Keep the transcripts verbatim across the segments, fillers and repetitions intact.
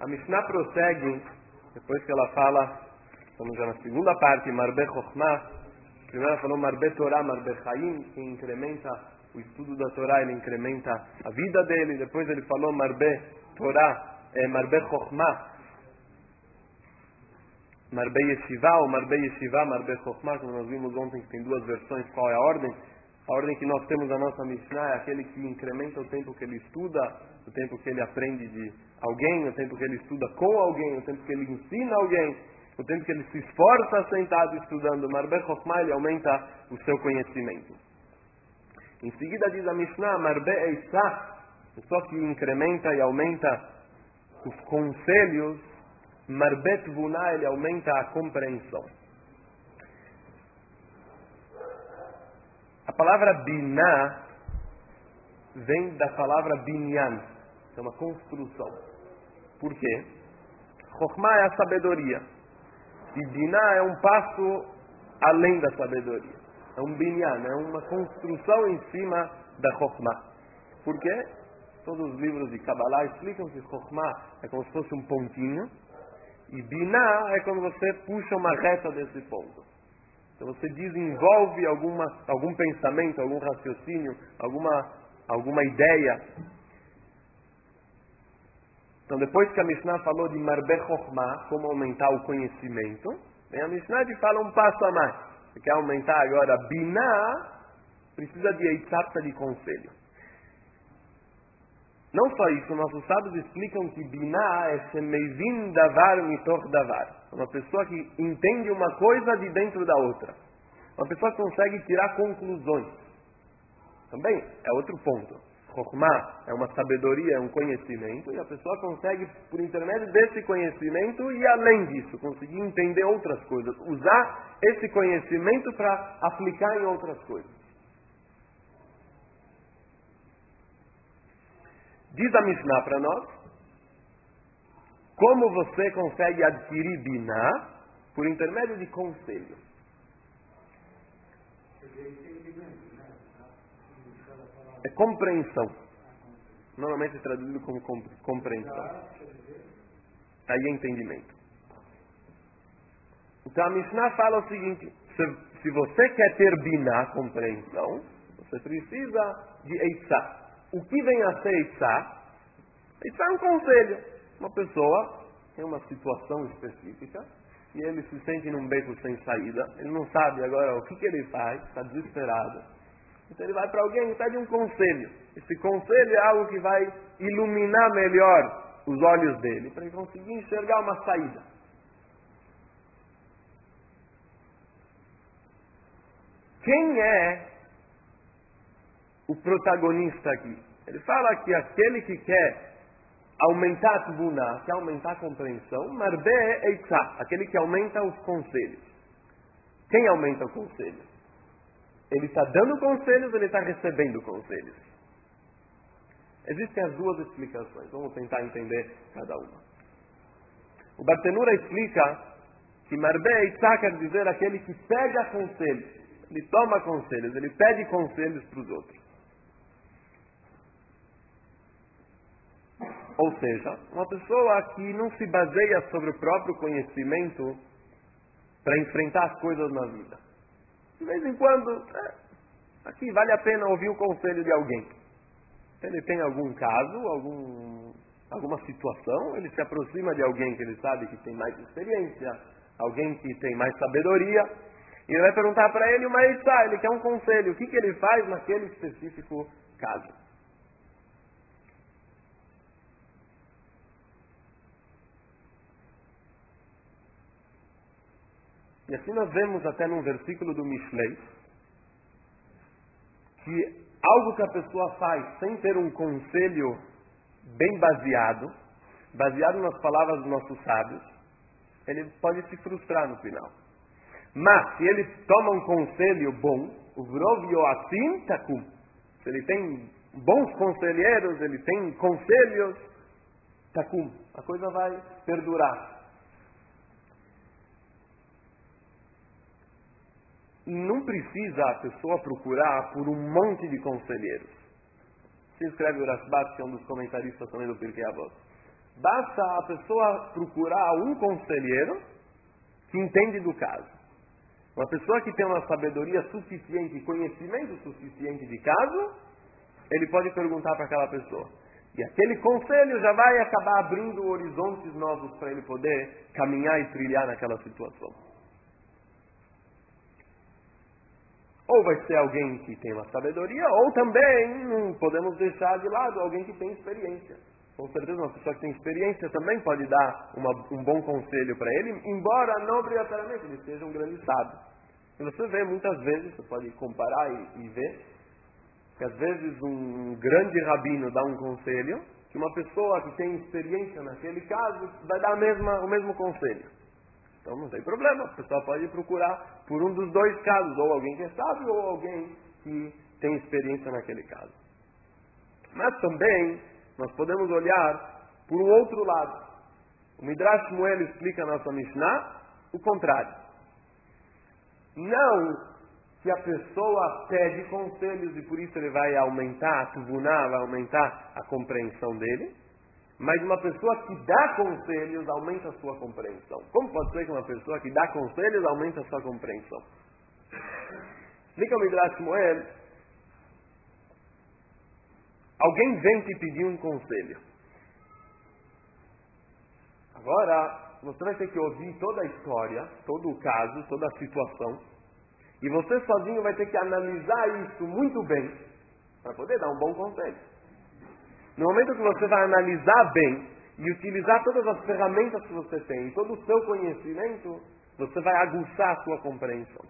A Mishnah prossegue, depois que ela fala, estamos já na segunda parte, Marbeh Chokhmah. Primeiro ela falou Marbeh Torah, Marbeh Chaim, que incrementa o estudo da Torá, ele incrementa a vida dele. Depois ele falou Marbeh Torah, é, Marbeh Chokhmah, Marbeh Yeshiva ou Marbeh Yeshiva, Marbeh Chokhmah, como nós vimos ontem, que tem duas versões, qual é a ordem? A ordem que nós temos na nossa Mishnah é aquele que incrementa o tempo que ele estuda, o tempo que ele aprende de alguém, o tempo que ele estuda com alguém, o tempo que ele ensina alguém, o tempo que ele se esforça sentado estudando. Marbeh Chokhmah, ele aumenta o seu conhecimento. Em seguida diz a Mishnah, Marbeh Eitzah, só que incrementa e aumenta os conselhos. Marbeh Tvunah, ele aumenta a compreensão. A palavra Binah vem da palavra Binyan, é uma construção. Por quê? Chokhmah é a sabedoria. E Binah é um passo além da sabedoria. É um Binyan, é uma construção em cima da Chokhmah. Por quê? Todos os livros de Kabbalah explicam que Chokhmah é como se fosse um pontinho. E Binah é quando você puxa uma reta desse ponto. Então você desenvolve alguma, algum pensamento, algum raciocínio, alguma, alguma ideia. Então depois que a Mishnah falou de Marbeh Chokhmah, como aumentar o conhecimento, vem a Mishnah e fala um passo a mais. Você quer aumentar agora Binah, precisa de Eitzah, de conselho. Não só isso, nossos sábios explicam que Binah é Shemevin Davar Mitoch Davar. Uma pessoa que entende uma coisa de dentro da outra. Uma pessoa que consegue tirar conclusões. Também é outro ponto. Chokhmah é uma sabedoria, é um conhecimento, e a pessoa consegue, por intermédio desse conhecimento, e além disso, conseguir entender outras coisas. Usar esse conhecimento para aplicar em outras coisas. Diz a Mishnah para nós, como você consegue adquirir Binah por intermédio de conselho. É compreensão. Normalmente é traduzido como compreensão. Aí é entendimento. Então a Mishnah fala o seguinte, se, se você quer ter Binah, compreensão, você precisa de Eitzah. O que vem a ser Eitzah? Eitzah é um conselho. Uma pessoa tem uma situação específica e ele se sente num beco sem saída. Ele não sabe agora o que, que ele faz, está desesperado. Então ele vai para alguém e pede um conselho. Esse conselho é algo que vai iluminar melhor os olhos dele, para ele conseguir enxergar uma saída. Quem é o protagonista aqui? Ele fala que aquele que quer aumentar a Tvunah, quer aumentar a compreensão, Marbeh Eitzah, aquele que aumenta os conselhos. Quem aumenta o conselho? Ele está dando conselhos ou ele está recebendo conselhos? Existem as duas explicações, vamos tentar entender cada uma. O Bartenura explica que Marbeh Eitzah quer dizer aquele que pega conselhos, ele toma conselhos, ele pede conselhos para os outros. Ou seja, uma pessoa que não se baseia sobre o próprio conhecimento para enfrentar as coisas na vida. De vez em quando, é, aqui vale a pena ouvir o conselho de alguém. Ele tem algum caso, algum, alguma situação, ele se aproxima de alguém que ele sabe que tem mais experiência, alguém que tem mais sabedoria, e ele vai perguntar para ele uma Eitzah, ele quer um conselho, o que, que ele faz naquele específico caso. E assim nós vemos até num versículo do Mishlei, que algo que a pessoa faz sem ter um conselho bem baseado, baseado nas palavras dos nossos sábios, ele pode se frustrar no final. Mas, se ele toma um conselho bom, o Vrov Yoatim Takum, se ele tem bons conselheiros, ele tem conselhos, Takum, a coisa vai perdurar. Não precisa a pessoa procurar por um monte de conselheiros. Se escreve o Rashbat, que é um dos comentaristas também do Pirkei Avot. Basta a pessoa procurar um conselheiro que entende do caso. Uma pessoa que tem uma sabedoria suficiente, conhecimento suficiente de caso, ele pode perguntar para aquela pessoa. E aquele conselho já vai acabar abrindo horizontes novos para ele poder caminhar e trilhar naquela situação. Ou vai ser alguém que tem uma sabedoria, ou também não podemos deixar de lado alguém que tem experiência. Com certeza uma pessoa que tem experiência também pode dar uma, um bom conselho para ele, embora não obrigatoriamente ele seja um grande sábio. E você vê muitas vezes, você pode comparar e, e ver, que às vezes um grande rabino dá um conselho, que uma pessoa que tem experiência naquele caso vai dar a mesma, o mesmo conselho. Então não tem problema, a pessoa pode procurar por um dos dois casos, ou alguém que é sábio, ou alguém que tem experiência naquele caso. Mas também nós podemos olhar por um outro lado. O Midrash Shmuel explica na nossa Mishnah o contrário. Não que a pessoa pede conselhos e por isso ele vai aumentar a tuvuná, vai aumentar a compreensão dele, mas uma pessoa que dá conselhos aumenta a sua compreensão. Como pode ser que uma pessoa que dá conselhos aumenta a sua compreensão? Explica o Midrash Shmuel. Alguém vem te pedir um conselho. Agora, você vai ter que ouvir toda a história, todo o caso, toda a situação. E você sozinho vai ter que analisar isso muito bem para poder dar um bom conselho. No momento que você vai analisar bem e utilizar todas as ferramentas que você tem, todo o seu conhecimento, você vai aguçar a sua compreensão.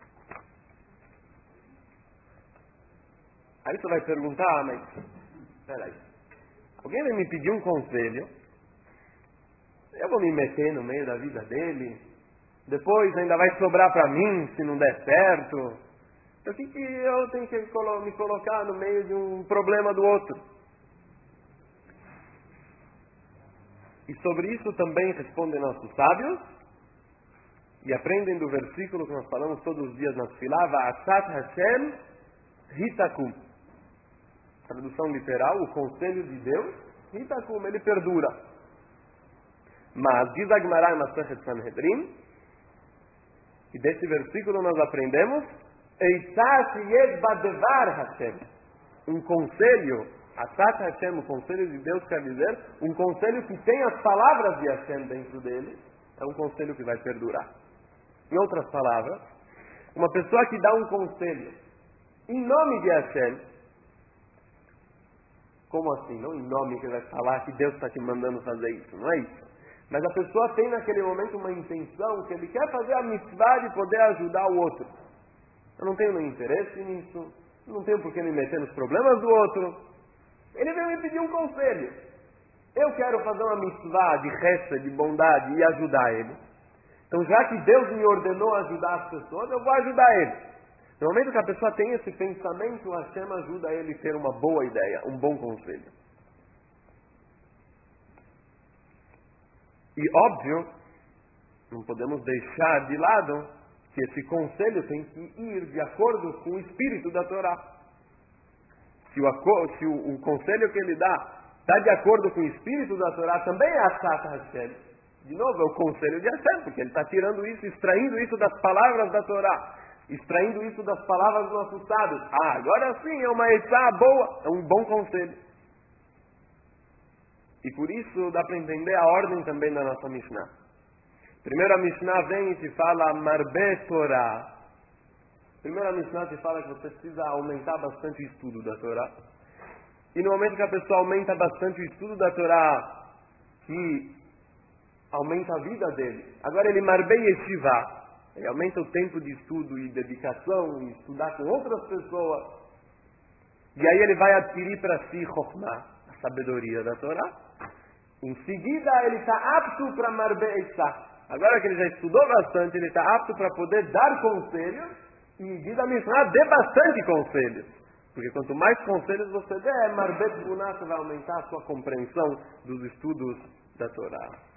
Aí você vai perguntar, ah, mas, peraí, alguém vai me pedir um conselho, eu vou me meter no meio da vida dele, depois ainda vai sobrar para mim se não der certo. Então o que, que eu tenho que me colocar no meio de um problema do outro? E sobre isso também respondem nossos sábios e aprendem do versículo que nós falamos todos os dias na Tefilá, Va'atzat Hashem Hitakum. Tradução literal, o conselho de Deus, Hitakum, ele perdura. Mas diz a Gemara em Masechet Sanhedrin, e desse versículo nós aprendemos, Eitzat Yed Badevar Hashem. Um conselho, Atzat Hashem, o conselho de Deus quer dizer, um conselho que tem as palavras de Hashem dentro dele, é um conselho que vai perdurar. Em outras palavras, uma pessoa que dá um conselho em nome de Hashem, como assim? Não em nome que vai falar que Deus está te mandando fazer isso, não é isso. Mas a pessoa tem naquele momento uma intenção que ele quer fazer a mitzvah de poder ajudar o outro. Eu não tenho nenhum interesse nisso, não tenho por que me meter nos problemas do outro. Ele veio me pedir um conselho. Eu quero fazer uma mitzvah de resta, de bondade e ajudar ele. Então já que Deus me ordenou ajudar as pessoas, eu vou ajudar ele. No momento que a pessoa tem esse pensamento, a Hashem ajuda ele a ter uma boa ideia, um bom conselho. E óbvio, não podemos deixar de lado que esse conselho tem que ir de acordo com o espírito da Torá. Se o, se o, o conselho que ele dá está de acordo com o espírito da Torá, também é Atzat Hashem. De novo, é o conselho de Hashem, porque ele está tirando isso, extraindo isso das palavras da Torá, extraindo isso das palavras dos nossos sábios. Ah, agora sim, é uma etzá boa, é um bom conselho. E por isso dá para entender a ordem também da nossa Mishnah. Primeiro a Mishnah vem e te fala Marbe Torah. Primeiro a Mishnah te fala que você precisa aumentar bastante o estudo da Torá. E no momento que a pessoa aumenta bastante o estudo da Torá, que aumenta a vida dele. Agora ele Marbe Yeshiva. Ele aumenta o tempo de estudo e dedicação, e estudar com outras pessoas. E aí ele vai adquirir para si Chokhmah, a sabedoria da Torá. Em seguida, ele está apto para Marbe Eitzah. Agora que ele já estudou bastante, ele está apto para poder dar conselhos. E diz a Mishnah, dê bastante conselhos. Porque quanto mais conselhos você der, Marbe Tbuná, você vai aumentar a sua compreensão dos estudos da Torá.